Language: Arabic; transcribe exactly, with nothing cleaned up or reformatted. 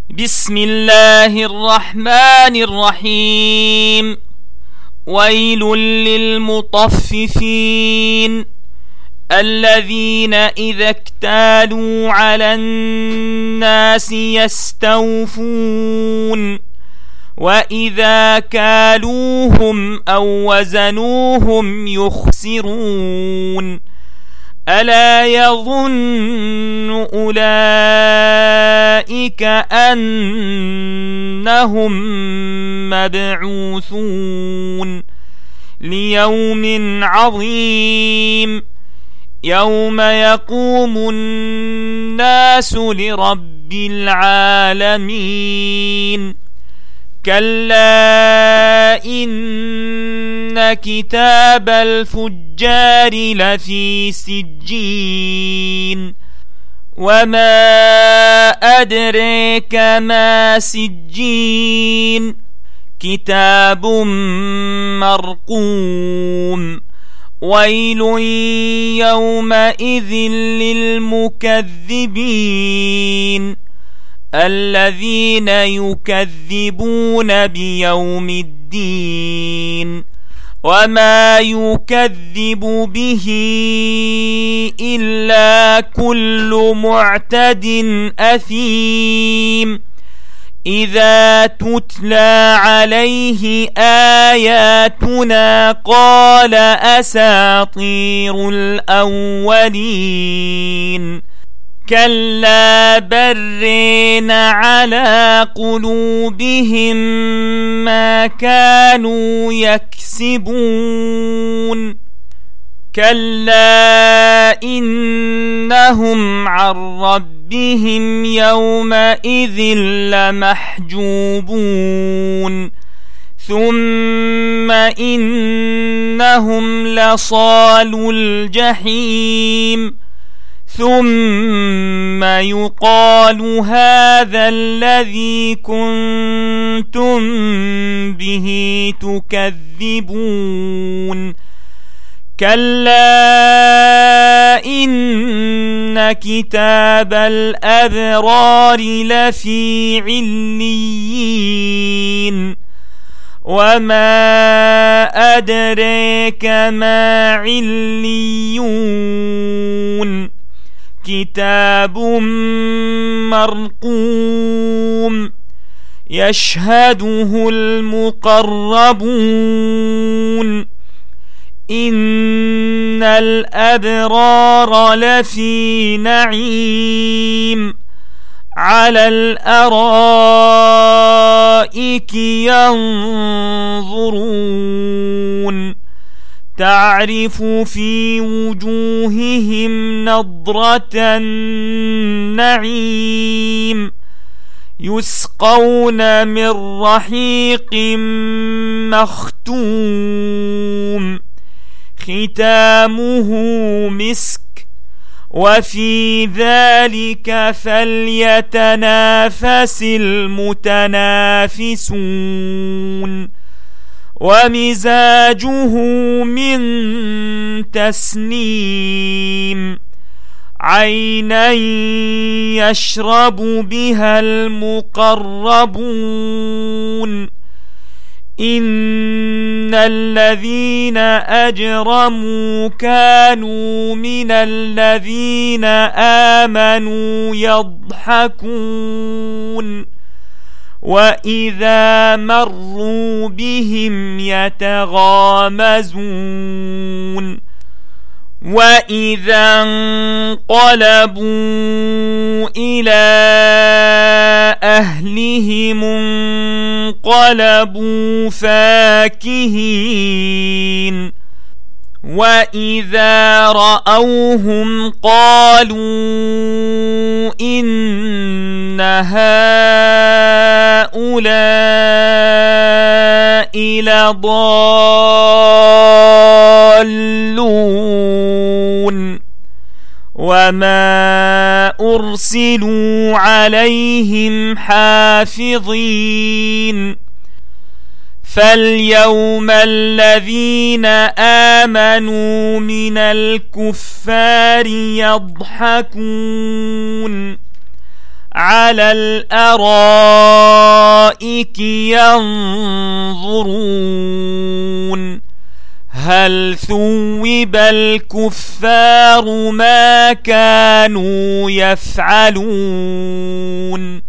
بسم الله الرحمن الرحيم. ويل للمطففين الذين إذا اكتالوا على الناس يستوفون وإذا كالوهم أو وزنوهم يخسرون. ألا يظن أولئك أنهم مبعوثون ليوم عظيم يوم يقوم الناس لرب العالمين. كلا إن كتاب الفجار لفي سجين. وما أدريك ما سجين. كتاب مرقوم. ويل يومئذ للمكذبين الذين يكذبون بيوم الدين. وما يكذب به إلا كل معتد أثيم إذا تتلى عليه آياتنا قال أساطير الأولين. كلا برين على قلوبهم ما كانوا يكسبون. كلا إنهم عن ربهم يومئذ لمحجوبون. ثم إنهم لصالو الجحيم. ثم يقال هذا الذي كنتم به تكذبون. كلا إن كتاب الأبرار لفي عليين. وما أدريك ما عليون. كتاب مرقوم يشهده المقربون. إن الأبرار لفي نعيم على الأرائك ينظرون تعرف في وجوههم نضرة النعيم. يسقون من رحيق مختوم ختامه مسك وفي ذلك فليتنافس المتنافسون. ومزاجه من تسنيم عينا يشرب بها المقربون. إن الذين أجرموا كانوا من الذين آمنوا يضحكون وإذا مروا بهم يتغامزون. وإذا انقلبوا إلى أهلهم انقلبوا فاكهين. وإذا رأوهم قالوا إن هؤلاء لضالون. وما أرسلوا عليهم حافظين. فاليوم الذين آمنوا من الكفار يضحكون على الأرائك ينظرون هل ثوب الكفار ما كانوا يفعلون